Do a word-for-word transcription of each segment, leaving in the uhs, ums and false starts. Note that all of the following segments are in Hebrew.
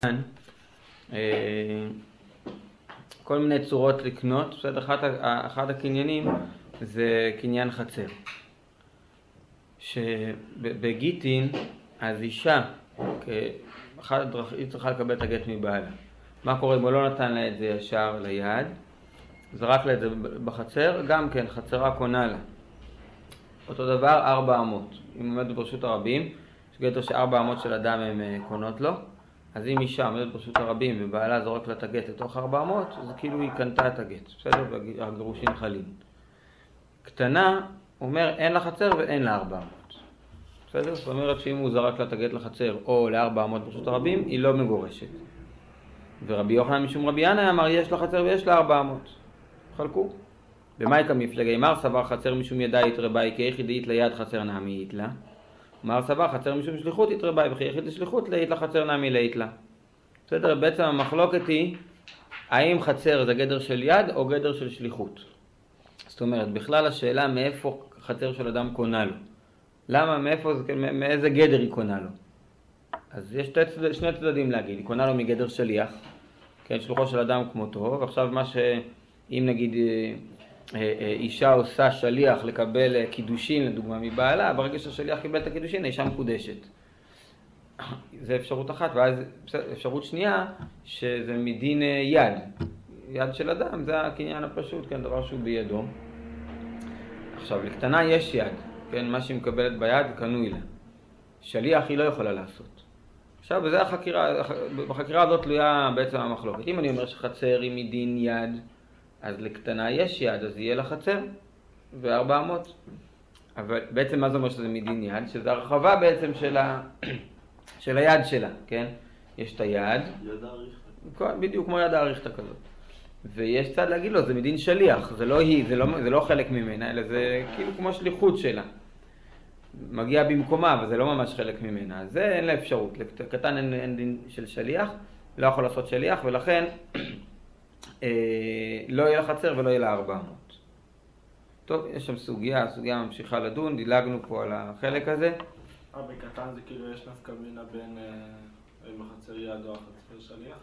כל מיני צורות לקנות. בסדר, אחד, אחד הקניינים זה קניין חצר. שבגיטין, אז אישה, כאחד הדרכים, היא צריכה לקבל את הגט מבעלה. מה קורה אם הוא לא נתן לה את זה ישר ליד? זרק לה את זה בחצר, גם כן, חצרה קונה לה. אותו דבר, ארבע אמות. אם עומד ברשות הרבים, יש גטר שארבע אמות של אדם הם קונות לו, אז אם אישה עומדת ברשות הרבים ובעלה זורק לה את הגט לתוך ארבע אמות, אז כאילו היא קנתה את הגט, בסדר? והגירושין חלים. קטנה, אומר אין לה חצר ואין לה ארבע אמות. בסדר? זאת אומרת שאם הוא זרק לה את הגט לחצר או לארבע אמות ברשות הרבים, היא לא מגורשת. ורבי יוחנן משום רבי ינאי אמר יש לה חצר ויש לה ארבע אמות. חלקו. במאי כמפלגי מר סבר חצר משום ידע יתרבי כי יחידית ליד חצר נעמי יתלה. מר סבר חצר משום שליחות יתרבי וכי יחיד לשליחות ליד לחצר נעמי ליתלה. בסדר? בעצם המחלוקת היא האם חצר זה גדר של יד או גדר של שליחות. זאת אומרת, בכלל השאלה מאיפה חצר של אדם קונה לו. למה, מאיפה, מאיזה גדר היא קונה לו. אז יש שני, שני צדדים להגיד. היא קונה לו מגדר שליח, כן, שלוחו של אדם כמותו, ועכשיו מה שאם נגיד אישה עושה שליח לקבל קידושין לדוגמה מבעלה, ברגע שהשליח קיבל את הקידושין, האישה מקודשת. זה אפשרות אחת, ואז אפשרות שנייה, שזה מדין יד. יד של אדם, זה הקניין הפשוט, כן, דבר שהוא בידו. עכשיו, לקטנה יש יד, כן, מה שהיא מקבלת ביד קנוי לה. שליח היא לא יכולה לעשות. עכשיו, בזה החקירה, בחקירה הזאת תלויה בעצם המחלוקת. אם אני אומר שחצר היא מדין יד, אז לקטנה יש יד, אז יהיה לה חצר, וארבע אמות. אבל בעצם מה זה אומר שזה מדין יד? שזה הרחבה בעצם של, ה... של היד שלה, כן? יש את היד. יד האריכתא. בדיוק כמו יד האריכתא כזאת. ויש צד להגיד לו, זה מדין שליח, זה לא היא, זה לא, זה לא חלק ממנה, אלא זה כאילו כמו שליחות שלה. מגיע במקומה, אבל זה לא ממש חלק ממנה. אז זה אין לה אפשרות. לקטן אין, אין דין של שליח, לא יכול לעשות שליח, ולכן אה, לא יהיה לה חצר ולא יהיה לה ארבע אמות. טוב, יש שם סוגיה, הסוגיה ממשיכה לדון, דילגנו פה על החלק הזה. אה, בקטן זה כאילו יש נפקא מינה בין אה, בחצר יד או החצר שליח?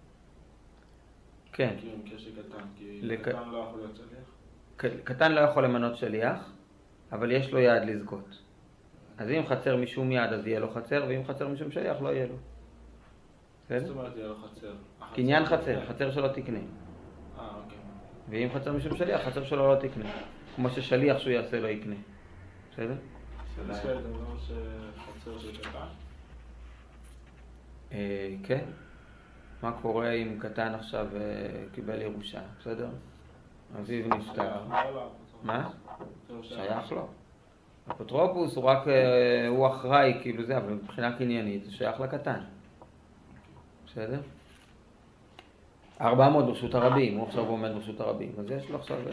כן. כאילו מקרה של קטן, כי לק... קטן לא יכול להיות שליח? קטן לא יכול למנות שליח, אבל יש לו יד לזכות. אז אם חצר משום יד, אז יהיה לו חצר, ואם חצר משום שליח, לא יהיה לו. זאת אומרת, יהיה לו חצר. קניין חצר, חצר שלו תקנה. אה, אוקיי. ואם חצר משום שליח, חצר שלו לא תקנה. כמו ששליח שהוא יעשה לא יקנה. בסדר? יש כאלה דבר שחצר של קטן? אה, כן. מה קורה אם קטן עכשיו קיבל ירושה? בסדר? אביו נפטר. מה? שייך לו. אפוטרופוס הוא רק, הוא אחראי, כאילו זה, אבל מבחינה קניינית זה שייך לקטן. בסדר? ארבע אמות ברשות הרבים, הוא עכשיו עומד ברשות הרבים, אז יש לו עכשיו...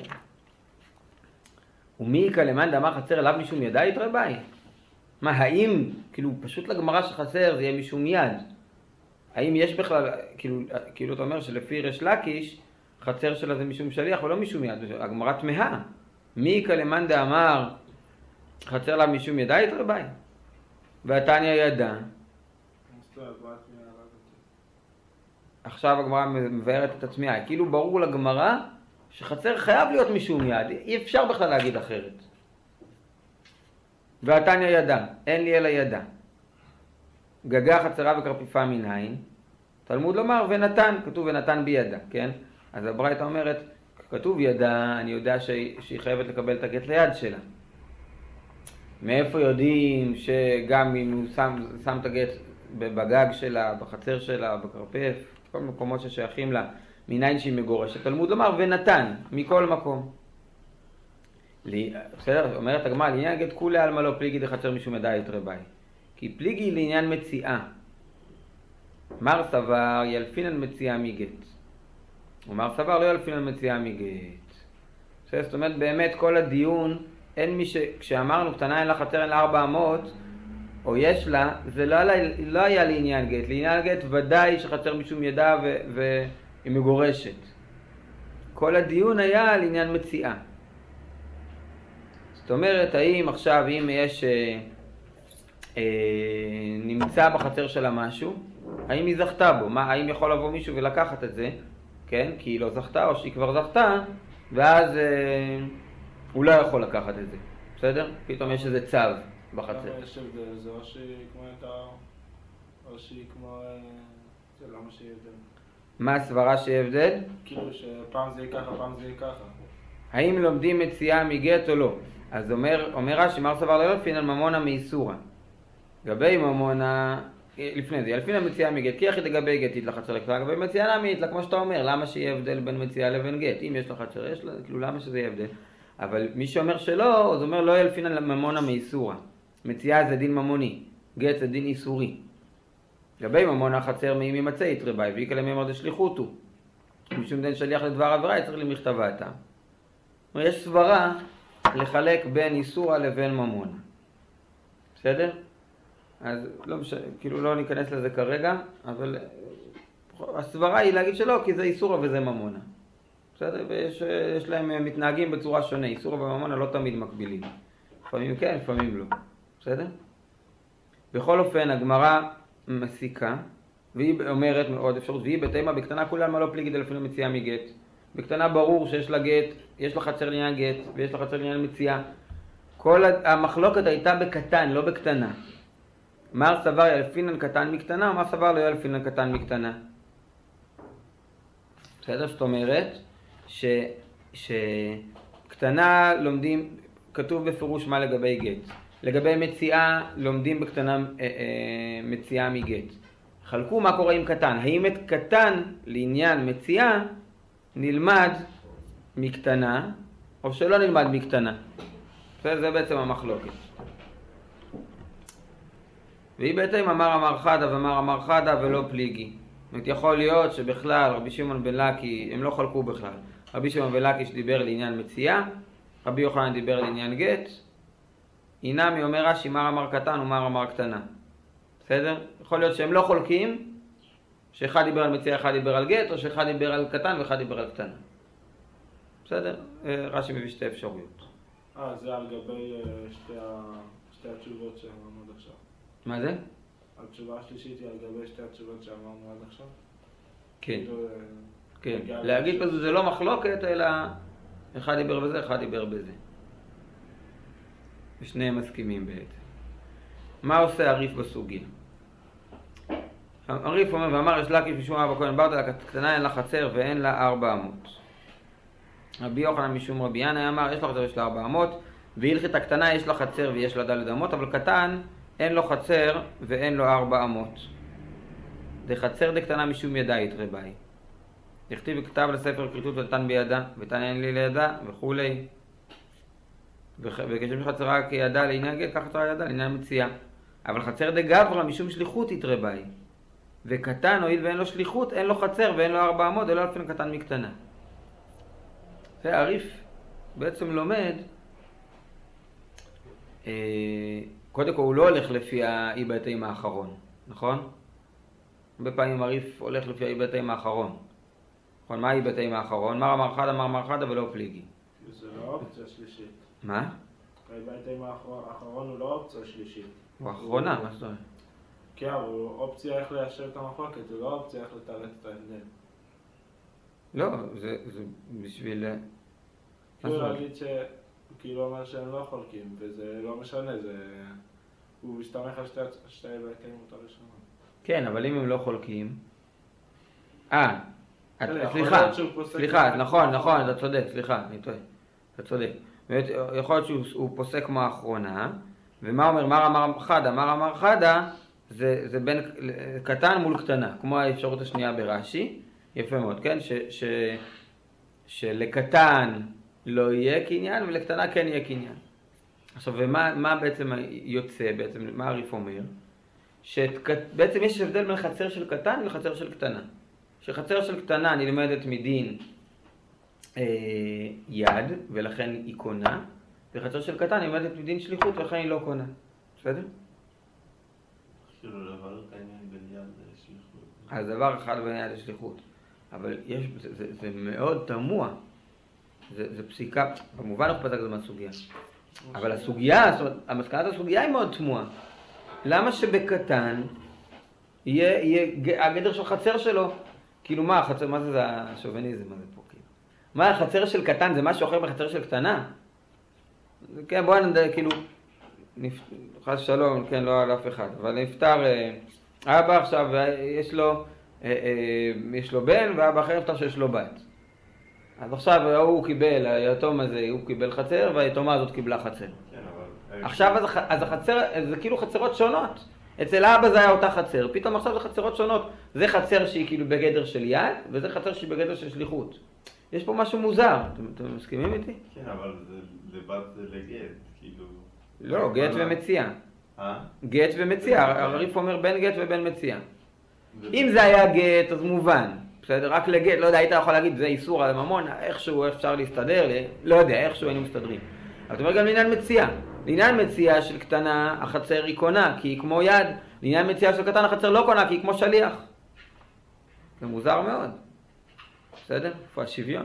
ומי יקה למאן דאמר חצר אליו משום ידה יתרבי? מה, האם, כאילו, פשוט לגמרא שחצר זה יהיה משום יד? האם יש בכלל, כאילו, כאילו אתה אומר שלפי ריש לקיש, חצר שלה זה משום שליח ולא משום יד, הגמרא תמהה. מי יקה למאן דאמר חצר לה משום ידה יתרבי? והתניא ידע. עכשיו הגמרא מבארת את עצמיה. כאילו ברור לגמרא שחצר חייב להיות משום יד. אי אפשר בכלל להגיד אחרת. והתניא ידע. אין לי אלא ידע. גגה חצרה וקרפיפה מנין. תלמוד לומר ונתן. כתוב ונתן בידה. כן? אז הברייתא אומרת, כתוב ידה, אני יודע שהיא חייבת לקבל את הגט ליד שלה. מאיפה יודעים שגם אם הוא שם, שם את הגט בגג שלה, בחצר שלה, בקרפף, כל מקומות ששייכים לה, מניין שהיא מגורשת, תלמוד לומר ונתן, מכל מקום. בסדר, אומרת הגמרא, לעניין גט כולי עלמא לא פליגי דחצר משום ידע יתרבי. כי פליגי לעניין מציאה. מר סבר ילפינן מציאה מגט. ומר סבר לא ילפינן מציאה מגט. זאת אומרת, באמת כל הדיון, אין מי ש... כשאמרנו קטנה אין לה חצר אין לה ארבע אמות, או יש לה, זה לא, לא היה לעניין גט. לעניין גט ודאי שחצר משום ידע ו... והיא מגורשת. כל הדיון היה על עניין מציאה. זאת אומרת, האם עכשיו, אם יש... אה, אה, נמצא בחצר שלה משהו, האם היא זכתה בו? מה, האם יכול לבוא מישהו ולקחת את זה, כן? כי היא לא זכתה או שהיא כבר זכתה, ואז אה, הוא לא יכול לקחת את זה, בסדר? פתאום יש איזה צו בחצר. למה יש הבדל? זה או שהיא כמו הייתה, או שהיא כמו... זה למה שהיא הבדל? מה הסברה שיהיה הבדל? כאילו שפעם זה יהיה ככה, פעם זה יהיה ככה. האם לומדים מציאה מגט או לא? אז אומר, אומר רש"י, מר סבר לאלפין על ממונה מאיסורה. גבי ממונה, לפני זה, ילפין על מציאה מגט, כי יחיד לגבי גט יתלה חצר לקטנה, לגבי מציאה נמי יתלה, כמו שאתה אומר, למה שיהיה הבדל בין מציאה לבין גט? אם יש לה חצר, יש לה, כאילו למה שזה יהיה הבדל? אבל מי שאומר שלא, אז אומר לא ילפין על ממונה מאיסורה. מציאה זה דין ממוני, גט זה דין איסורי. גבי ממונה חצר מי ממצא יתרבי, ויקה למימר דשליחותו. משום דין שליח לדבר עבירה, יצריך למכתבה הטעם. יש סברה לחלק בין איסורה לבין ממונה. בסדר? אז לא משנה, כאילו לא ניכנס לזה כרגע, אבל הסברה היא להגיד שלא, כי זה איסורה וזה ממונה. בסדר? ויש יש להם מתנהגים בצורה שונה. איסורה וממונה לא תמיד מקבילים. לפעמים כן, לפעמים לא. בסדר? בכל אופן, הגמרא מסיקה, והיא אומרת מאוד אפשרות, והיא בתימה בקטנה כולה מה לא פליגי דלפין מציאה מגט. בקטנה ברור שיש לה גט, יש לה חצר לעניין גט, ויש לה חצר לעניין מציאה. כל המחלוקת הייתה בקטן, לא בקטנה. מר סבר ילפינן קטן מקטנה, ומר סבר לא ילפינן קטן מקטנה. בסדר? זאת אומרת, ש, שקטנה לומדים, כתוב בפירוש מה לגבי גט. לגבי מציאה, לומדים בקטנה אה, אה, מציאה מגט. חלקו מה קורה עם קטן. האם את קטן לעניין מציאה נלמד מקטנה, או שלא נלמד מקטנה? זה בעצם המחלוקת. והיא בעצם אמר אמר חדה ואמר אמר חדה ולא פליגי. זאת אומרת, יכול להיות שבכלל רבי שמעון בן לקי, הם לא חלקו בכלל. רבי שמעון בן לקי שדיבר לעניין מציאה, רבי יוחנן דיבר לעניין גט, אינמי אומר רש"י מר אמר קטן ומר אמר קטנה. בסדר? יכול להיות שהם לא חולקים, שאחד דיבר על מציאה, אחד דיבר על גט, או שאחד דיבר על קטן ואחד דיבר על קטנה. בסדר? רש"י מביא שתי אפשרויות. אה, זה על גבי שתי, ה... שתי התשובות שאמרנו עד עכשיו. מה זה? התשובה השלישית היא על גבי שתי התשובות שאמרנו עד עכשיו? כן. כאילו, כן. להגיד בזה זה לא מחלוקת, אלא אחד דיבר בזה, אחד דיבר בזה. ושניהם מסכימים בעצם. מה עושה הריף בסוגיה? הריף אומר ואמר יש לקיש משום אבא כהן ברדה, קטנה אין לה חצר ואין לה ארבע אמות. רבי יוחנן משום רבי ינאי אמר יש לה חצר ויש לה ארבע אמות, והלכת הקטנה יש לה חצר ויש לה דלת אמות, אבל קטן אין לו חצר ואין לו ארבע אמות. דחצר דקטנה משום ידה יתרבי. דכתיב וכתב לספר כריתות ונתן בידה ותן אין לי לידה וכולי. וכשם שחצרה כידה לעניין גט, כך חצרה ידה לעניין מציאה. אבל חצר דגברא משום שליחות יתרבי. וקטן הואיל ואין לו שליחות, אין לו חצר ואין לו ארבע אמות, אלא אלפין קטן מקטנה. זה הריף בעצם לומד, אה, קודם כל הוא לא הולך לפי האי בהתאים האחרון, נכון? הרבה פעמים הריף הולך לפי האי בהתאים האחרון. נכון, מה האי בהתאים האחרון? מר אמר חדה, מר אמר חדה ולא פליגי. זה לא אופציה שלישית. מה? האי בהתאים האחרון הוא לא אופציה שלישית. הוא האחרונה, מה זאת אומרת? כן, הוא אופציה איך ליישב את המחלוקת, הוא לא אופציה איך לתרץ את ההבדל. לא, זה, זה בשביל... כאילו להגיד ש... כאילו אומר שהם לא חולקים, וזה לא משנה, זה... הוא מסתמך על שתי, שתי בהתאים אותה ראשונה. כן, אבל אם הם לא חולקים... אה, סליחה, סליחה, נכון, נכון, אתה צודק, סליחה, אני טועה. אתה צודק. יכול להיות שהוא פוסק כמו האחרונה, ומה אומר, מר אמר חדה, מר אמר חדה, זה, זה בין קטן מול קטנה, כמו האפשרות השנייה ברש"י, יפה מאוד, כן? ש, ש, שלקטן לא יהיה קניין, ולקטנה כן יהיה קניין. עכשיו, ומה מה בעצם יוצא, בעצם, מה הריף אומר? שבעצם יש הבדל בין חצר של קטן וחצר של קטנה. שחצר של קטנה נלמדת מדין אה, יד, ולכן היא קונה, וחצר של קטן נלמדת מדין שליחות, ולכן היא לא קונה. בסדר? כאילו דבר את העניין בין יד לשליחות. אז דבר אחד בין יד לשליחות. אבל יש, זה, זה, זה מאוד תמוה. זה, זה פסיקה, במובן אנחנו פתק זה מהסוגיה. אבל הסוגיה, זאת אומרת, המסקנת הסוגיה היא מאוד תמוה. למה שבקטן יהיה, יהיה הגדר של חצר שלו. כאילו מה, החצר, מה זה, זה השוביניזם הזה פה, כאילו? מה, החצר של קטן זה משהו אחר בחצר של קטנה? כן, בואו נדע, כאילו, חס שלום, כן, לא על אף אחד, אבל נפטר, אבא עכשיו, יש לו, יש לו בן, ואבא אחר נפטר שיש לו בת. אז עכשיו הוא קיבל, היתום הזה, הוא קיבל חצר, והיתומה הזאת קיבלה חצר. כן, אבל... עכשיו, אז, אז החצר, זה כאילו חצרות שונות. אצל האבא זה היה אותה חצר, פתאום עכשיו זה חצרות שונות. זה חצר שהיא כאילו בגדר של יד, וזה חצר שהיא בגדר של שליחות. יש פה משהו מוזר, אתם, אתם מסכימים איתי? כן, אבל זה לבת זה לגט, כאילו... לא, גט ומציע. אה? גט ומציע, הריף אומר בין גט ובין מציע. אם זה היה גט, אז מובן. בסדר, רק לגט, לא יודע, היית יכול להגיד, זה איסור על ממון, איכשהו אפשר להסתדר, לא יודע, איכשהו היינו מסתדרים. אבל אתה אומר גם לעניין מציע. לעניין מציע של קטנה, החצר היא קונה, כי היא כמו יד. לעניין מציע של קטן, החצר לא קונה, כי היא כמו שליח. זה מוזר מאוד. בסדר? איפה השוויון?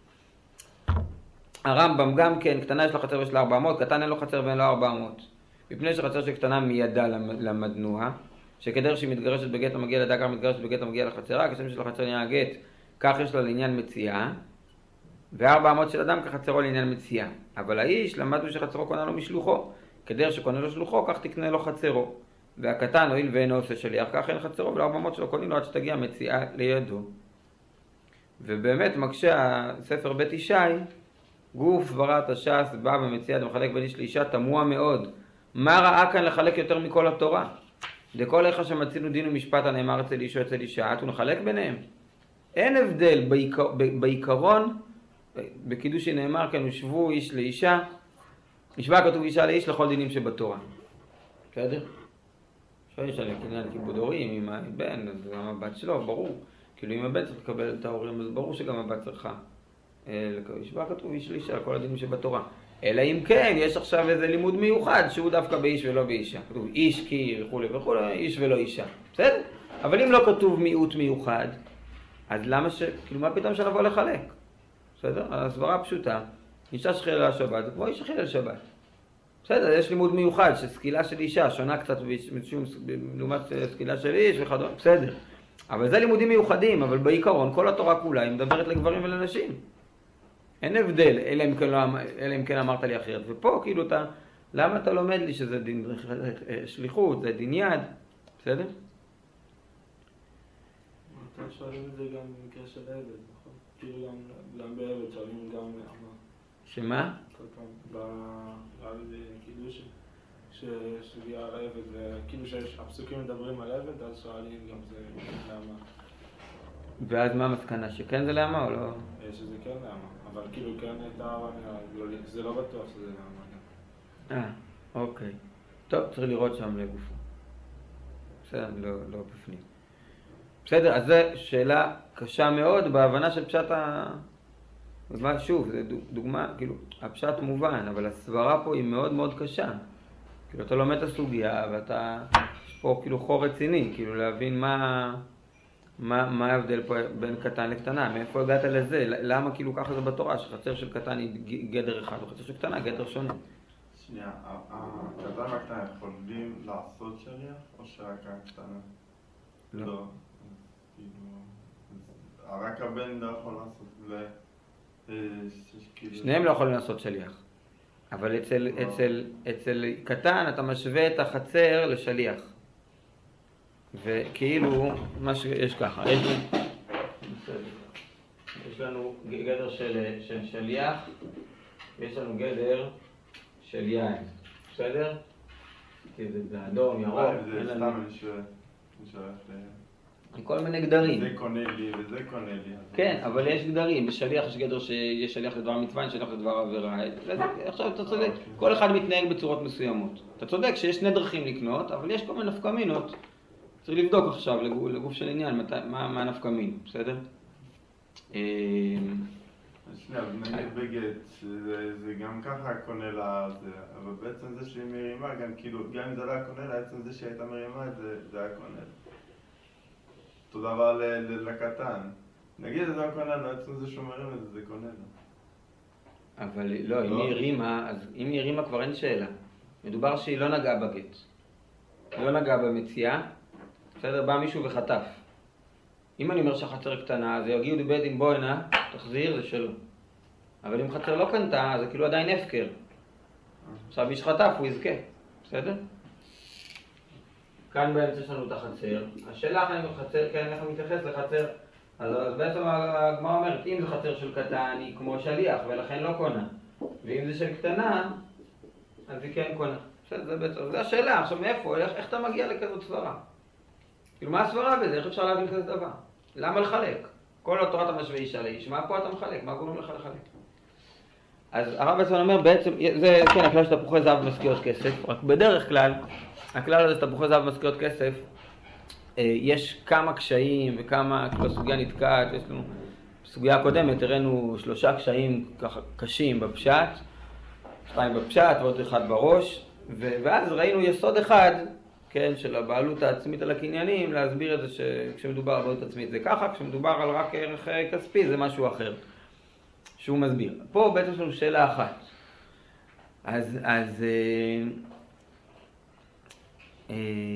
הרמב"ם גם כן, קטנה יש לו חצר ויש לה ארבע מאות, קטן אין לו חצר ואין לו ארבע מאות. מפני שחצר של קטנה מידה למדנוה, שכדר שהיא מתגרשת בגט המגיע לדקה, מתגרשת בגט המגיע לחצרה, כשם של החצר נהיה הגט, כך יש לה לעניין מציאה, וארבע אמות של אדם כחצרו לעניין מציאה. אבל האיש למדנו שחצרו קונה לו משלוחו, כדר שקונה לו שלוחו, כך תקנה לו חצרו. והקטן הואיל ואינו עושה שליח, כך אין חצרו, ולארבע אמות שלו קונים לו עד שתגיע מציאה לידו. ובאמת מקשה הספר בית ישי, גוף בראת הש"ס בא ומציע ומחלק בין איש לאישה תמוה מאוד. מה ראה כאן לחלק יותר מכל התורה? דכל איכה שמצינו דין ומשפט הנאמר אצל איש או אצל אישה, הוא נחלק ביניהם. אין הבדל בעיקר, בעיקרון, בקידושין נאמר כאן הושבו איש לאישה, משווה כתוב אישה לאיש לכל דינים שבתורה. בסדר? אפשר יש עליה קניין כיבוד הורים, עם הבן, אז גם הבת שלו, ברור. כאילו אם הבן צריך לקבל את ההורים, אז ברור שגם הבת צריכה. משווה כתוב איש לאישה לכל הדינים שבתורה. אלא אם כן, יש עכשיו איזה לימוד מיוחד שהוא דווקא באיש ולא באישה. כתוב איש כי וכו' וכו', איש ולא אישה. בסדר? אבל אם לא כתוב מיעוט מיוחד, אז למה ש... כאילו מה פתאום שנבוא לחלק? בסדר? הסברה פשוטה. אישה שחילה לשבת, זה כמו איש שחילה לשבת. בסדר, יש לימוד מיוחד שסקילה של אישה שונה קצת משום לעומת סקילה של איש וכדומה. בסדר. אבל זה לימודים מיוחדים, אבל בעיקרון כל התורה כולה היא מדברת לגברים ולנשים. אין הבדל, אלא אם כן, לא, אלא אם כן אמרת לי אחרת. ופה כאילו אתה, למה אתה לומד לי שזה דין שליחות, זה דין יד, בסדר? אתם שואלים את זה גם במקרה של עבד, נכון? כאילו גם, גם בעבד שואלים גם למה. שמה? כל פעם, בקידוש שגיע על עבד, וכאילו שהפסוקים מדברים על עבד, אז שואלים גם זה למה. ואז מה המסקנה? שכן זה למה או לא? שזה כן למה, אבל כאילו כן הייתה, זה לא בטוח שזה למה. אה, אוקיי. טוב, צריך לראות שם לגופו. בסדר, לא, לא בפנים. בסדר, אז זו שאלה קשה מאוד בהבנה של פשט ה... שוב, זו דוגמה, כאילו, הפשט מובן, אבל הסברה פה היא מאוד מאוד קשה. כאילו, אתה לומד את הסוגיה, ואתה... יש פה כאילו חור רציני, כאילו להבין מה... מה, מה ההבדל פה בין קטן לקטנה? מאיפה הגעת לזה? למה כאילו ככה זה בתורה? שחצר של קטן היא גדר אחד, וחצר של קטנה גדר שונה. שנייה, הקטן והקטנה יכולים לעשות שליח, או שרק הקטנה? לא. לא. רק הבן לא יכול לעשות... שניהם לא יכולים לעשות שליח. אבל אצל, אצל, אצל קטן אתה משווה את החצר לשליח. וכאילו, מה שיש ככה, יש לנו, יש לנו גדר של, של שליח, ויש לנו גדר של יין, בסדר? כי זה באדום, ירוק, זה סתם משולח ל... כל מיני גדרים. זה קונה לי וזה קונה לי. כן, אבל יש גדרים, בשליח יש גדר שיש שליח לדבר מצווה, יש שליח לדבר עבירה. עכשיו אתה צודק, כל אחד מתנהג בצורות מסוימות. אתה צודק שיש שני דרכים לקנות, אבל יש כל מיני נפקא מינות. צריך לבדוק עכשיו לגוף, לגוף של עניין, מה, מה נפקא מינו, בסדר? שנייה, נגיד בגט, זה גם ככה קונה לה, אבל בעצם זה שהיא מרימה, גם כאילו, גם אם זה לא היה קונה לה, בעצם זה שהיא הייתה מרימה את זה, זה היה קונה לה. תודה רבה לקטן. נגיד זה לא קונה לה, בעצם זה שומרים את זה, זה קונה לה. אבל לא, אם היא הרימה, אז אם היא הרימה כבר אין שאלה. מדובר שהיא לא נגעה בגט. היא לא נגעה במציאה, בסדר? בא מישהו וחטף. אם אני אומר שהחצר קטנה, אז יגיעו לבית דין בוא הנה, תחזיר, זה שלו. אבל אם חצר לא קנתה, זה כאילו עדיין הפקר. עכשיו מי שחטף הוא יזכה, בסדר? כאן באמצע יש לנו את החצר. השאלה איך אני מחצר, כן, איך אני מתייחס לחצר. אז, אז בעצם הגמרא אומרת, אם זה חצר של קטן היא כמו שליח ולכן לא קונה. ואם זה של קטנה, אז היא כן קונה. בסדר, זה בעצם, זה השאלה. עכשיו מאיפה, איך, איך אתה מגיע לכזאת סברה? כאילו מה הסברה בזה? איך אפשר להבין כזה דבר? למה לחלק? כל התורת המשווה אישה לאיש, מה פה אתה מחלק? מה גורם לך לחלק? אז הרב בעצם אומר בעצם, זה כן הכלל של תפוחי זהב ומשכיות כסף, רק בדרך כלל, הכלל הזה של תפוחי זהב ומשכיות כסף, יש כמה קשיים וכמה, כאילו הסוגיה נתקעת, יש לנו, בסוגיה הקודמת הראינו שלושה קשיים ככה קשים בפשט, שתיים בפשט ועוד אחד בראש, ואז ראינו יסוד אחד, כן, של הבעלות העצמית על הקניינים, להסביר את זה שכשמדובר על בעלות עצמית זה ככה, כשמדובר על רק ערך כספי זה משהו אחר, שהוא מסביר. פה בעצם יש לנו שאלה אחת. אז, אז, אה, אה,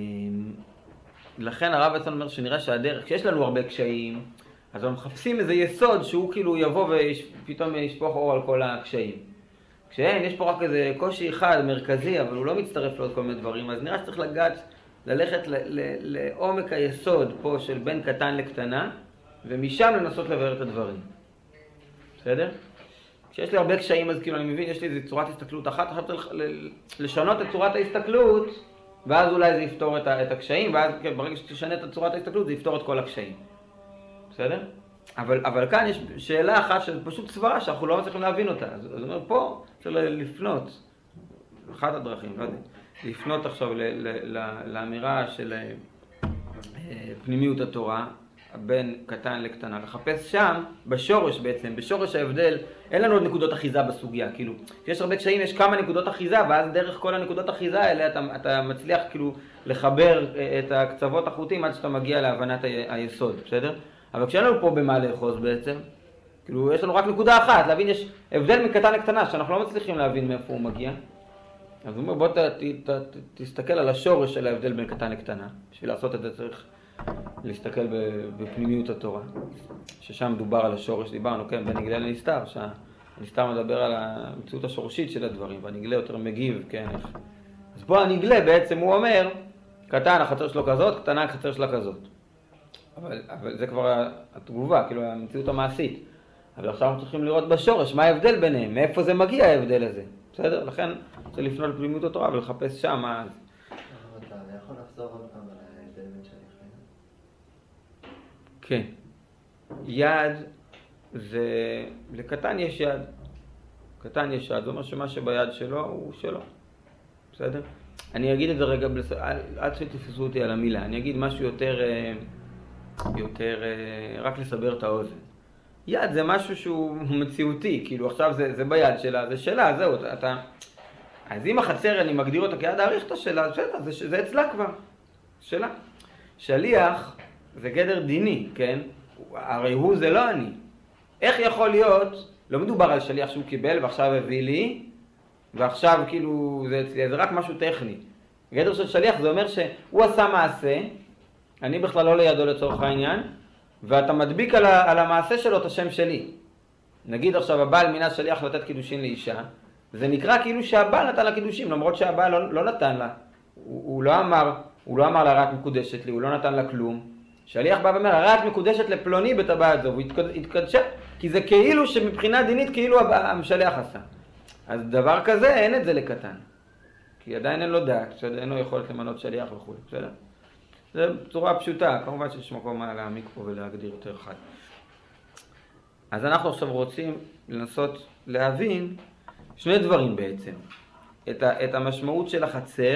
לכן הרב בעצם אומר שנראה שהדרך, כשיש לנו הרבה קשיים, אז אנחנו מחפשים איזה יסוד שהוא כאילו יבוא ופתאום ישפוך אור על כל הקשיים. כשאין, יש פה רק איזה קושי אחד מרכזי, אבל הוא לא מצטרף לעוד כל מיני דברים, אז נראה שצריך לגעת, ללכת ל- ל- לעומק היסוד פה של בין קטן לקטנה, ומשם לנסות לבאר את הדברים. בסדר? כשיש לי הרבה קשיים, אז כאילו אני מבין, יש לי איזו צורת הסתכלות אחת, עכשיו צריך לשנות את צורת ההסתכלות, ואז אולי זה יפתור את, ה- את הקשיים, ואז כן, ברגע שתשנה את צורת ההסתכלות, זה יפתור את כל הקשיים. בסדר? אבל, אבל כאן יש שאלה אחת של פשוט סברה שאנחנו לא מצליחים להבין אותה. אז זאת אומרת, פה צריך לפנות, אחת הדרכים, לא יודע, לפנות עכשיו ל, ל, ל, לאמירה של פנימיות התורה, בין קטן לקטנה, לחפש שם, בשורש בעצם, בשורש ההבדל, אין לנו עוד נקודות אחיזה בסוגיה, כאילו, יש הרבה קשיים, יש כמה נקודות אחיזה, ואז דרך כל הנקודות אחיזה האלה אתה, אתה מצליח כאילו לחבר את הקצוות החוטים עד שאתה מגיע להבנת ה, היסוד, בסדר? אבל כשאין לנו פה במה לאחוז בעצם, כאילו יש לנו רק נקודה אחת, להבין יש הבדל מקטן לקטנה, שאנחנו לא מצליחים להבין מאיפה הוא מגיע. אז הוא אומר בוא ת, ת, ת, ת, תסתכל על השורש של ההבדל בין קטן לקטנה. בשביל לעשות את זה צריך להסתכל בפנימיות התורה, ששם דובר על השורש, דיברנו, כן, בנגלה לנסתר, שהנסתר מדבר על המציאות השורשית של הדברים, והנגלה יותר מגיב, כן, איך. אז פה הנגלה בעצם הוא אומר, קטן החצר שלו כזאת, קטנה החצר שלה כזאת. אבל, אבל זה כבר התגובה, כאילו המציאות המעשית. אבל עכשיו אנחנו צריכים לראות בשורש מה ההבדל ביניהם, מאיפה זה מגיע ההבדל הזה. בסדר? לכן צריך לפנות לפנימיות התורה ולחפש שם מה... אתה יכול לחזור עוד פעם על ההבדל בין שליחים? כן. יד זה... לקטן יש יד. קטן יש יד, זאת אומרת שמה שביד שלו הוא שלו. בסדר? אני אגיד את זה רגע, עד שתפסו אותי על המילה, אני אגיד משהו יותר... יותר, רק לסבר את האוזן. יד זה משהו שהוא מציאותי, כאילו עכשיו זה, זה ביד שלה, זה שלה, זהו, אתה... אז אם החצר אני מגדיר אותה כיד האריכתא שלה, זה, זה, זה אצלה כבר, שלה. שליח זה גדר דיני, כן? הרי הוא זה לא אני. איך יכול להיות, לא מדובר על שליח שהוא קיבל ועכשיו הביא לי, ועכשיו כאילו זה אצלי, זה רק משהו טכני. גדר של שליח זה אומר שהוא עשה מעשה, אני בכלל לא לידו לצורך העניין, ואתה מדביק על, ה, על המעשה שלו את השם שלי. נגיד עכשיו הבעל מינה שליח לתת קידושין לאישה, זה נקרא כאילו שהבעל נתן לה קידושים, למרות שהבעל לא, לא נתן לה. הוא, הוא לא אמר, הוא לא אמר לה רק מקודשת לי, הוא לא נתן לה כלום. שליח בא ואומר, רק מקודשת לפלוני בטבעת זו, והוא התקדשה, כי זה כאילו שמבחינה דינית כאילו המשלח עשה. אז דבר כזה אין את זה לקטן. כי עדיין אין לו דעת, אין לו יכולת למנות שליח וכו', בסדר? זה בצורה פשוטה, כמובן שיש מקום מה להעמיק פה ולהגדיר יותר חד. אז אנחנו עכשיו רוצים לנסות להבין שני דברים בעצם. את, ה, את המשמעות של החצר,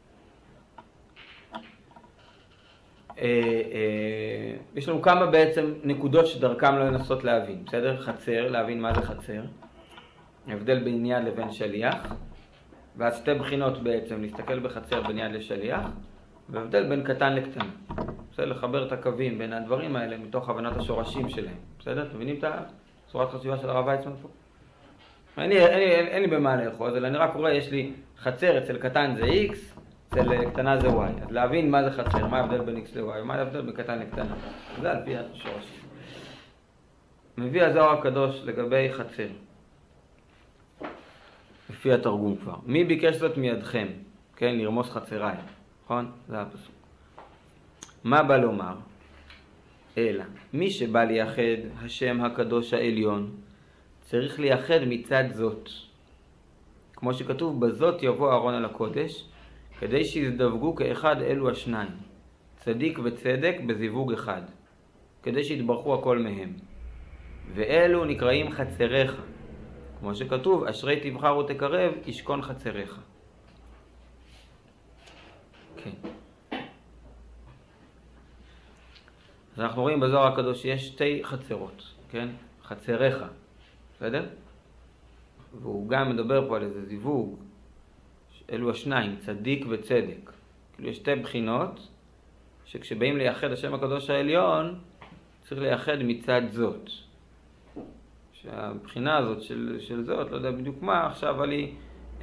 אה, אה, יש לנו כמה בעצם נקודות שדרכם לא לנסות להבין, בסדר? חצר, להבין מה זה חצר, ההבדל בין יד לבין שליח, ואז שתי בחינות בעצם, להסתכל בחצר בין יד לשליח, והבדל בין קטן לקטן. בסדר? לחבר את הקווים בין הדברים האלה מתוך הבנת השורשים שלהם. בסדר? אתם מבינים את הצורת חשיבה של הרב ויצמן פה? אין לי, אין לי, אין לי במה לאחוז, אלא אני רק רואה, יש לי חצר אצל קטן זה X, אצל קטנה זה y. אז להבין מה זה חצר, מה ההבדל בין x ל-y, מה ההבדל בין קטן לקטנה. זה על פי השורשים. מביא הזוהר הקדוש לגבי חצר. לפי התרגום כבר. מי ביקש זאת מידכם? כן, לרמוס חצריי. נכון? זה הפסוק. מה בא לומר? אלא, מי שבא לייחד השם הקדוש העליון, צריך לייחד מצד זאת. כמו שכתוב, בזאת יבוא אהרון על הקודש, כדי שיזדווגו כאחד אלו השניים. צדיק וצדק בזיווג אחד. כדי שיתברכו הכל מהם. ואלו נקראים חצריך. כמו שכתוב, אשרי תבחר ותקרב, ישכון חצריך. כן. אז אנחנו רואים בזוהר הקדוש שיש שתי חצרות, כן? חצריך, בסדר? והוא גם מדבר פה על איזה זיווג, אלו השניים, צדיק וצדק. כאילו יש שתי בחינות, שכשבאים לייחד השם הקדוש העליון, צריך לייחד מצד זאת. שהבחינה הזאת של, של זאת, לא יודע בדיוק מה, עכשיו עלי, אה,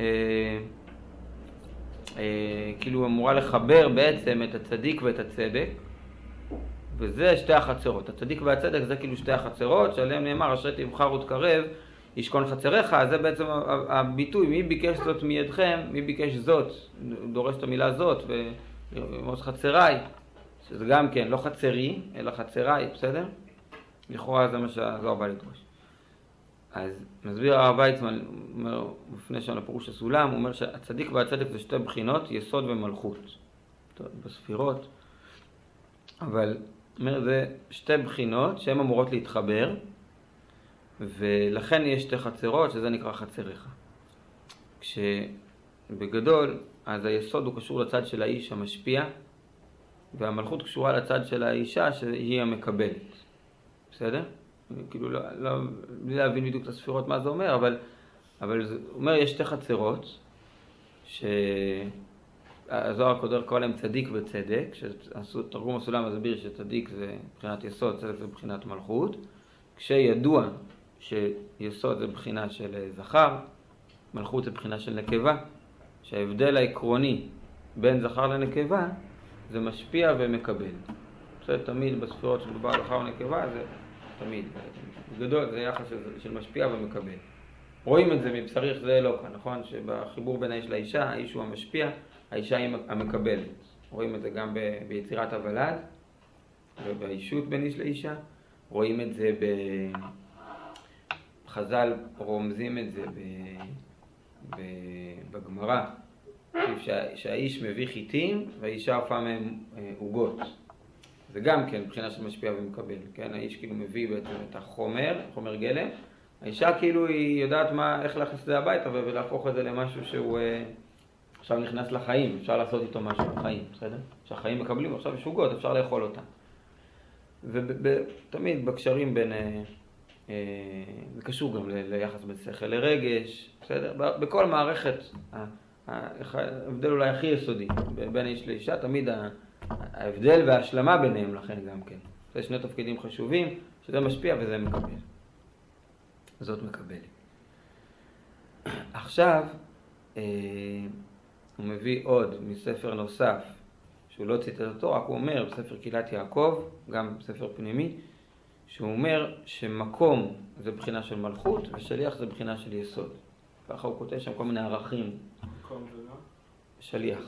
אה, כאילו אמורה לחבר בעצם את הצדיק ואת הצדק, וזה שתי החצרות. הצדיק והצדק זה כאילו שתי החצרות, שעליהם נאמר, אשרי תבחר ותקרב, ישכון חצריך. זה בעצם הביטוי, מי ביקש זאת מידכם, מי ביקש זאת, דורש את המילה זאת, ומוס חצריי, שזה גם כן, לא חצרי, אלא חצריי, בסדר? לכאורה זה מה שהזוהר בא לדרוש. אז מסביר הרב ויצמן, אומר, לפני שם לפירוש הסולם, הוא אומר שהצדיק והצדק זה שתי בחינות, יסוד ומלכות. טוב, בספירות. אבל, אומר, זה שתי בחינות שהן אמורות להתחבר, ולכן יש שתי חצרות, שזה נקרא חצריך. כשבגדול, אז היסוד הוא קשור לצד של האיש המשפיע, והמלכות קשורה לצד של האישה שהיא המקבלת. בסדר? כאילו, לא, לא, בלי להבין בדיוק את הספירות מה זה אומר, אבל, אבל זה אומר, יש שתי חצרות, שהזוהר הקודר קורא להם צדיק וצדק, שתרגום הסולם מסביר שצדיק זה בחינת יסוד, צדק זה בחינת מלכות, כשידוע שיסוד זה בחינה של זכר, מלכות זה בחינה של נקבה, שההבדל העקרוני בין זכר לנקבה זה משפיע ומקבל. זה תמיד בספירות שמדובר על זכר ונקבה, זה תמיד, בגדול זה יחס של, של משפיע ומקבל. רואים את זה מבשריך זה לא כאן, נכון? שבחיבור בין האיש לאישה, האיש הוא המשפיע, האישה היא המקבלת. רואים את זה גם ב, ביצירת הוולד, ובאישות בין איש לאישה. רואים את זה בחז"ל, רומזים את זה ב, ב, בגמרא, שה, שהאיש מביא חיטים והאישה אף פעם עוגות. זה גם כן בחינה של משפיע ומקבל, כן? האיש כאילו מביא בעצם את החומר, חומר גלם. האישה כאילו היא יודעת מה, איך להכניס את זה הביתה ולהפוך את זה למשהו שהוא אה, עכשיו נכנס לחיים, אפשר לעשות איתו משהו בחיים, בסדר? שהחיים מקבלים, עכשיו יש עוגות, אפשר לאכול אותם. ותמיד בקשרים בין, אה, אה, זה קשור גם ל, ליחס בין שכל לרגש, בסדר? בכל מערכת, ההבדל אולי הכי יסודי בין איש לאישה, תמיד ה... ההבדל וההשלמה ביניהם לכן גם כן. זה שני תפקידים חשובים, שזה משפיע וזה מקבל. זאת מקבלת. עכשיו, אה, הוא מביא עוד מספר נוסף, שהוא לא ציטט אותו, רק הוא אומר בספר קהילת יעקב, גם בספר פנימי, שהוא אומר שמקום זה בחינה של מלכות, ושליח זה בחינה של יסוד. ככה הוא כותב שם כל מיני ערכים. מקום זה לא? שליח.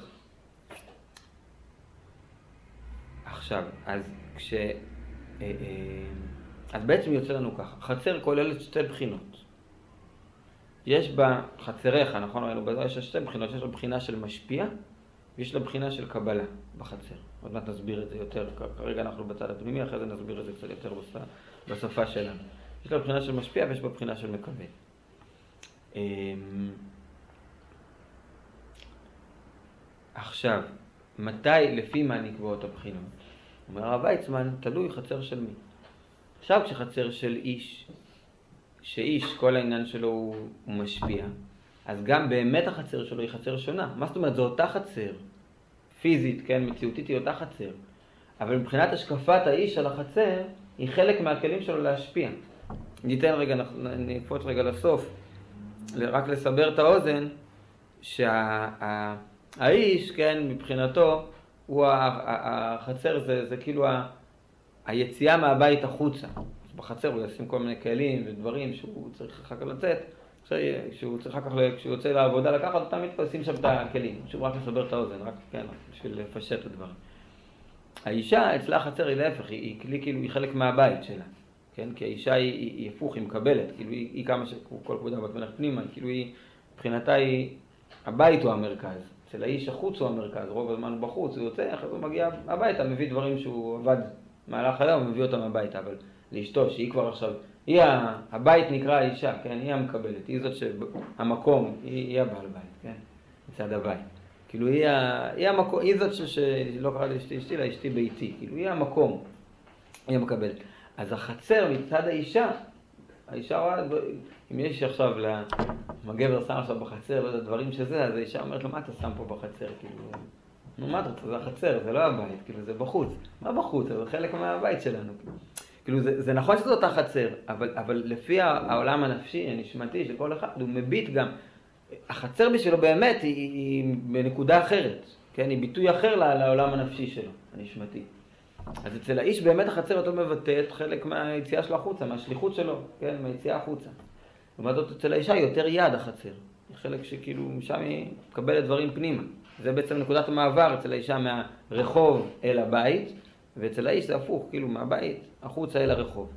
עכשיו, אז כש... אז בעצם יוצא לנו ככה, חצר כוללת שתי בחינות. יש בה חצריך, נכון? ראינו בזה, יש שתי בחינות, יש לה בחינה של משפיע, ויש לה בחינה של קבלה בחצר. עוד מעט נסביר את זה יותר, כרגע אנחנו בצד הפנימי, אחרי זה נסביר את זה קצת יותר בשפה שלנו. יש לה בחינה של משפיע ויש בה בחינה של מקבל. עכשיו, מתי, לפי מה נקבעות הבחינות? אומר הרב ויצמן, תלוי חצר של מי. עכשיו כשחצר של איש, שאיש כל העניין שלו הוא, הוא משפיע, אז גם באמת החצר שלו היא חצר שונה. מה זאת אומרת? זו אותה חצר. פיזית, כן, מציאותית היא אותה חצר. אבל מבחינת השקפת האיש על החצר, היא חלק מהכלים שלו להשפיע. ניתן רגע, נקפוץ רגע לסוף, רק לסבר את האוזן, שה... האיש, כן, מבחינתו, הוא החצר, זה, זה כאילו ה, היציאה מהבית החוצה. בחצר הוא ישים כל מיני כלים ודברים שהוא צריך אחר כך לצאת, כשהוא צריך אחר כך, כשהוא יוצא לעבודה לקחת, תמיד ישים שם את הכלים, שהוא רק לסבר את האוזן, רק, כן, בשביל לפשט את הדברים. האישה, אצלה החצר היא להפך, היא, היא כלי, כאילו, היא חלק מהבית שלה, כן? כי האישה היא, היא, היא הפוך, היא מקבלת, כאילו, היא, היא כמה שכל כבודה בת מלך פנימה, כאילו, היא, מבחינתה היא, הבית הוא המרכז. אצל האיש החוץ הוא המרכז, רוב הזמן הוא בחוץ, הוא יוצא, אחרי זה הוא מגיע הביתה, מביא דברים שהוא עבד מהלך היום, מביא אותם הביתה, אבל לאשתו, שהיא כבר עכשיו, היא, הבית נקרא האישה, כן? היא המקבלת, היא זאת שהמקום, היא, היא הבעל בית, כן? מצד הבית. כאילו היא, היא המקום, היא זאת שלא קרא לאשתי אשתי, אלא אשתי ביתי, כאילו היא המקום, היא המקבלת. אז החצר מצד האישה, האישה רואה, אם יש עכשיו, הגבר שם עכשיו בחצר, ואת הדברים שזה, אז האישה אומרת לו, מה אתה שם פה בחצר? כאילו, נו, מה אתה רוצה? זה החצר, זה לא הבית, כאילו, זה בחוץ. מה בחוץ? זה חלק מהבית שלנו. כאילו, זה, זה נכון שזו אותה חצר, אבל, אבל לפי העולם הנפשי, הנשמתי של כל אחד, הוא מביט גם. החצר בשבילו באמת היא, היא בנקודה אחרת, כן? היא ביטוי אחר לעולם הנפשי שלו, הנשמתי. אז אצל האיש באמת החצר אותו מבטאת חלק מהיציאה שלו החוצה, מהשליחות שלו, כן? מהיציאה החוצה. לעומת זאת אצל האישה יותר יד החצר. חלק שכאילו משם היא מקבלת דברים פנימה. זה בעצם נקודת המעבר אצל האישה מהרחוב אל הבית, ואצל האיש זה הפוך, כאילו מהבית החוצה אל הרחוב.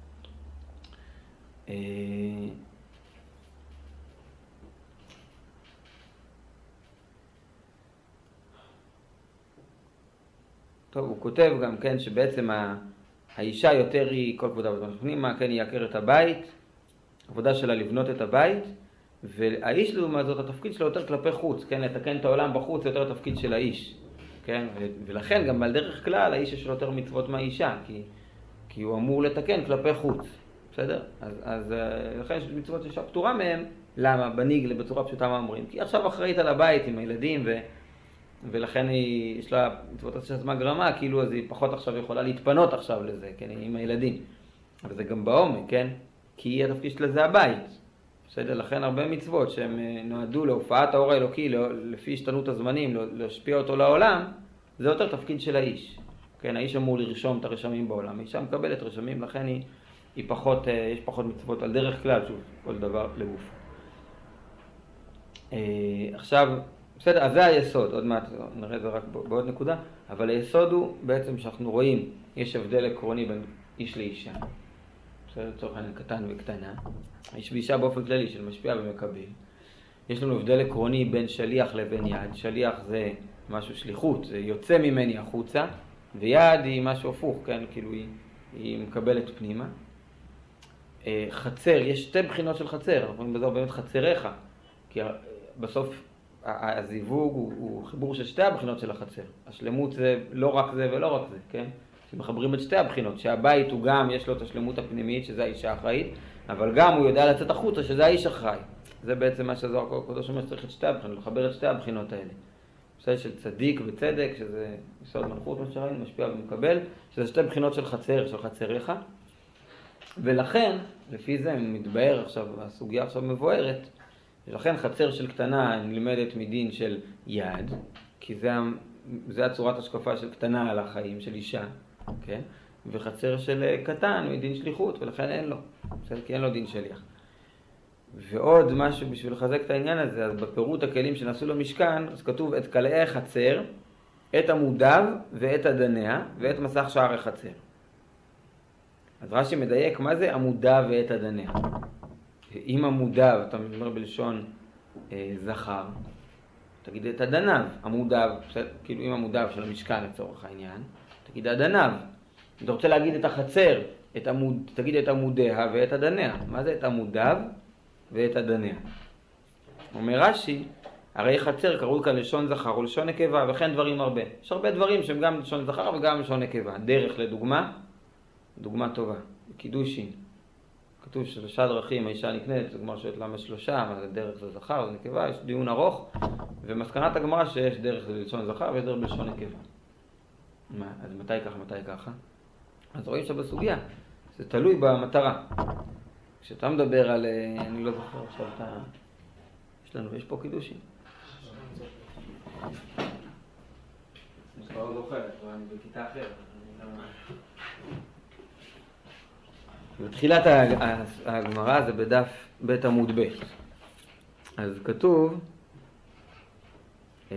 טוב, הוא כותב גם, כן, שבעצם האישה יותר היא כל כבודה בת מלך פנימה, כן, היא יעקר את הבית, עבודה שלה לבנות את הבית, והאיש לעומת זאת, התפקיד שלו יותר כלפי חוץ, כן, לתקן את העולם בחוץ, זה יותר התפקיד של האיש, כן, ולכן גם על דרך כלל האיש יש לו יותר מצוות מהאישה, כי, כי הוא אמור לתקן כלפי חוץ, בסדר? אז, אז לכן יש מצוות שאישה פטורה מהם, למה? בניגלה, בצורה פשוטה מה אומרים? כי עכשיו אחראית על הבית עם הילדים, ו, ולכן היא, יש לה מצוות שהזמן גרמה, כאילו אז היא פחות עכשיו יכולה להתפנות עכשיו לזה, כן, עם הילדים. אבל זה גם בעומק, כן? כי התפקיד שלה זה הבית. בסדר? לכן הרבה מצוות שהם נועדו להופעת האור האלוקי, לפי השתנות הזמנים, להשפיע אותו לעולם, זה יותר תפקיד של האיש. כן, האיש אמור לרשום את הרשמים בעולם. האישה מקבלת רשמים, לכן היא, היא פחות, יש פחות מצוות על דרך כלל, שוב, כל דבר לגוף. עכשיו, בסדר, אז זה היסוד, עוד מעט נראה זה רק בעוד נקודה, אבל היסוד הוא בעצם שאנחנו רואים, יש הבדל עקרוני בין איש לאישה. בסדר, לצורך העניין קטן וקטנה. איש ואישה באופן כללי של משפיע ומקבל. יש לנו הבדל עקרוני בין שליח לבין יד. שליח זה משהו שליחות, זה יוצא ממני החוצה, ויד היא משהו הפוך, כן? כאילו היא, היא מקבלת פנימה. חצר, יש שתי בחינות של חצר, אנחנו רואים בזה באמת חצריך, כי בסוף הזיווג הוא, הוא חיבור של שתי הבחינות של החצר. השלמות זה לא רק זה ולא רק זה, כן? שמחברים את שתי הבחינות, שהבית הוא גם, יש לו את השלמות הפנימית, שזה האישה האחראית, אבל גם הוא יודע לצאת החוצה, שזה האיש האחראי. זה בעצם מה שהזוהר הקדוש אומר, שצריך את שתי הבחינות, לחבר את שתי הבחינות האלה. בסדר של צדיק וצדק, שזה יסוד מלכות, מה שראינו, משפיע ומקבל, שזה שתי בחינות של חצר, של חצריך. ולכן, לפי זה מתבהר עכשיו, הסוגיה עכשיו מבוארת, ולכן חצר של קטנה נלמדת מדין של יד, כי זה, זה הצורת השקפה של קטנה על החיים של אישה, כן? וחצר של קטן מדין שליחות, ולכן אין לו, בסדר? כי אין לו דין שליח. ועוד משהו בשביל לחזק את העניין הזה, אז בפירוט הכלים שנעשו למשכן, אז כתוב את קלעי חצר, את עמודיו ואת אדניה, ואת מסך שער החצר. אז רש"י מדייק, מה זה עמודיו ואת אדניה? אם עמודיו, אתה אומר בלשון אה, זכר, תגיד את אדניו, עמודיו, כאילו אם עמודיו של המשכן לצורך העניין, תגיד אדניו. אם אתה רוצה להגיד את החצר, את עמוד, תגיד את עמודיה ואת אדניה. מה זה את עמודיו ואת אדניה? אומר רש"י, הרי חצר קראו כאן לשון זכר ולשון נקבה, וכן דברים הרבה. יש הרבה דברים שהם גם לשון זכר וגם לשון נקבה. דרך לדוגמה, דוגמה טובה, קידושין. כתוב שלושה דרכים, האישה נקנית, זה גמר שואלת למה שלושה, מה זה דרך זה זכר, זה נקבה, יש דיון ארוך, ומסקנת הגמרא שיש דרך זה לשון זכר ויש דרך בלשון נקבה. מה, אז מתי ככה, מתי ככה? אז רואים שבסוגיה, זה תלוי במטרה. כשאתה מדבר על, אני לא זוכר עכשיו, אתה... יש לנו, יש פה קידושין. אני כבר לא זוכרת, אבל אני בכיתה אחרת. בתחילת הגמרא זה בדף בית עמוד ב'. אז כתוב, אה,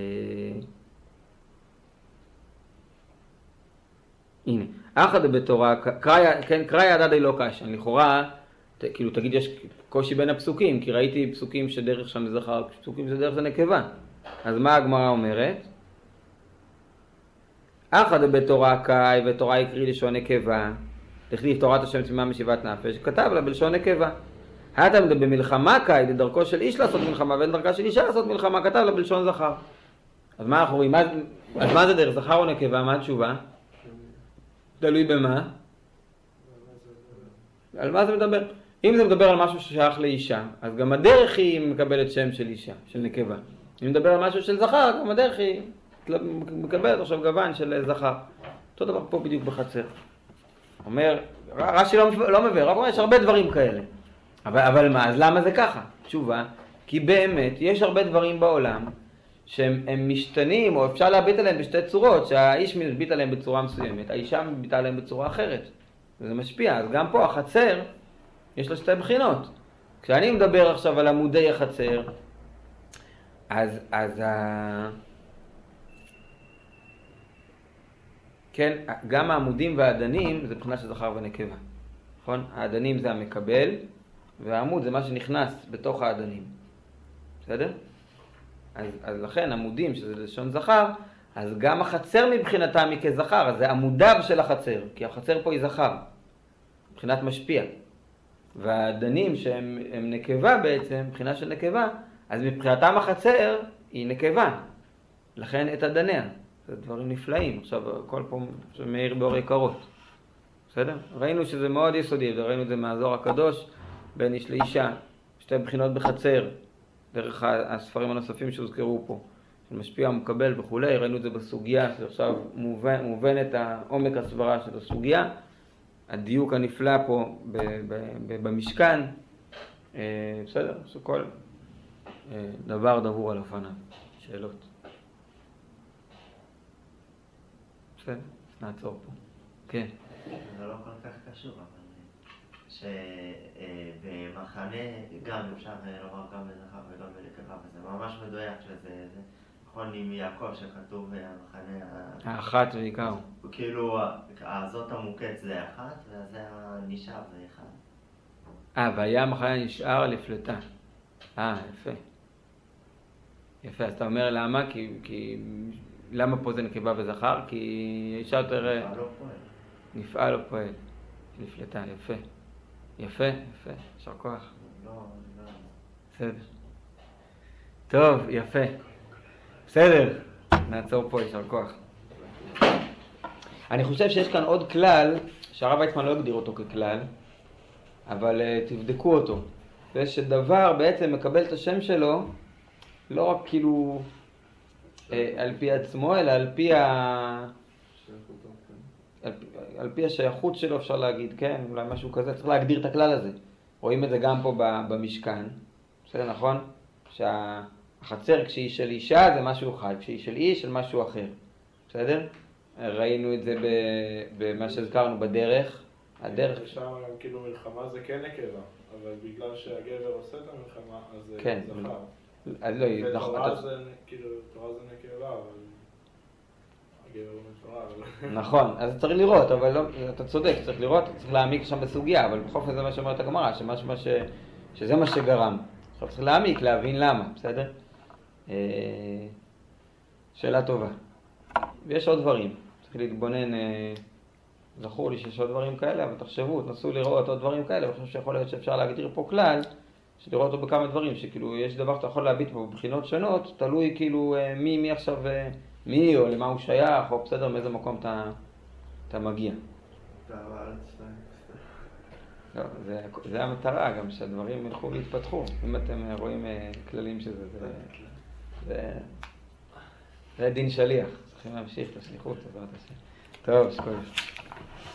הנה, אחד בתורה, כן, קראי הדדי לא קשה. לכאורה, ת, כאילו תגיד יש קושי בין הפסוקים, כי ראיתי פסוקים שדרך שם זה זכר, פסוקים שדרך זה נקבה. אז מה הגמרא אומרת? אחד בתורה קאי ותורה יקרי לשון נקבה, תכתיב תורת השם תמימה משיבת נפש, כתב לה בלשון נקבה. אתה מדבר במלחמה קאי, דרכו של איש לעשות מלחמה ואין דרכה של אישה לעשות מלחמה, כתב לה בלשון זכר. אז מה אנחנו רואים? אז מה זה דרך זכר או נקבה? מה התשובה? תלוי במה? על מה זה מדבר? אם זה מדבר על משהו ששייך לאישה, אז גם הדרך היא מקבלת שם של אישה, של נקבה. אם מדבר על משהו של זכר, גם הדרך היא מקבלת עכשיו גוון של זכר. אותו דבר פה בדיוק בחצר. אומר, רש"י לא, לא מביא, רק אומר, יש הרבה דברים כאלה. אבל, אבל מה, אז למה זה ככה? תשובה, כי באמת יש הרבה דברים בעולם שהם משתנים, או אפשר להביט עליהם בשתי צורות, שהאיש מביט עליהם בצורה מסוימת, האישה מביטה עליהם בצורה אחרת. וזה משפיע. אז גם פה החצר, יש לה שתי בחינות. כשאני מדבר עכשיו על עמודי החצר, אז, אז ה... כן, גם העמודים והעדנים זה בחינה של זכר ונקבה. נכון? העדנים זה המקבל, והעמוד זה מה שנכנס בתוך העדנים. בסדר? אז, אז לכן עמודים, שזה לשון זכר, אז גם החצר מבחינתם היא כזכר, אז זה עמודיו של החצר, כי החצר פה היא זכר, מבחינת משפיע. והעדנים שהם הם נקבה בעצם, מבחינה של נקבה, אז מבחינתם החצר היא נקבה. לכן את עדניה. זה דברים נפלאים. עכשיו, כל פה שמאיר באור יקרות. בסדר? ראינו שזה מאוד יסודי, וראינו את זה מהזוהר הקדוש, בין איש לאישה, שתי בחינות בחצר, דרך הספרים הנוספים שהוזכרו פה, של משפיע ומקבל וכו'. ראינו את זה בסוגיה, שעכשיו מובן, מובנת העומק הסברה של הסוגיה, הדיוק הנפלא פה ב, ב, ב, במשכן, אה, בסדר, שכל אה, דבר דבור על אופניו. שאלות. בסדר, נעצור פה. כן. זה לא כל כך קשור, אבל שבמחנה גם אפשר לומר גם בזכר וגם בנקבה, וזה ממש מדויק שזה, נכון, עם יעקב שכתוב המחנה... האחת ועיקר. כאילו, הזאת המוקץ זה אחת, וזה הנשאר זה אחד. אה, והיה המחנה נשאר לפלטה. אה, יפה. יפה, אז אתה אומר למה? כי, כי... למה פה זה נקבה וזכר? כי אישה יותר... נפעל או פועל. נפעל או פועל. לפלטה, יפה. יפה, יפה. יישר כוח. לא, לא. בסדר. טוב, יפה. בסדר. נעצור פה, יישר כוח. אני חושב שיש כאן עוד כלל, שהרב ויצמן לא הגדיר אותו ככלל, אבל uh, תבדקו אותו. זה שדבר בעצם מקבל את השם שלו, לא רק כאילו uh, על פי עצמו, אלא על פי ה... על, על פי השייכות שלו אפשר להגיד, כן, אולי משהו כזה, צריך להגדיר את הכלל הזה. רואים את זה גם פה במשכן, בסדר, נכון? שהחצר כשהיא של אישה זה משהו אחד, כשהיא של איש של משהו אחר, בסדר? ראינו את זה במה שהזכרנו בדרך, הדרך... שם גם כאילו מלחמה זה כן נקבה, אבל בגלל שהגבר עושה את המלחמה, אז זה כן. זכר. אז לא, ותורה זה, כאילו, תורה זה נקבה, אבל... נכון, אז צריך לראות, אבל לא, אתה צודק, צריך לראות, צריך להעמיק שם בסוגיה, אבל בכל זאת זה מה שאומרת הגמרא, שמה ש... שזה מה שגרם. עכשיו צריך להעמיק, להבין למה, בסדר? שאלה טובה. ויש עוד דברים, צריך להתבונן, זכור לי שיש עוד דברים כאלה, אבל תחשבו, תנסו לראות עוד דברים כאלה, ואני חושב שיכול להיות שאפשר להגדיר פה כלל, שלראות אותו בכמה דברים, שכאילו יש דבר שאתה יכול להביט פה בבחינות שונות, תלוי כאילו מי, מי עכשיו... מי או למה הוא שייך, או בסדר, מאיזה מקום אתה, אתה מגיע. לא, זה, זה המטרה גם, שהדברים ילכו והתפתחו. אם אתם רואים כללים שזה, זה, זה, זה דין שליח. צריכים להמשיך את השליחות, בעזרת השם. טוב, שקול.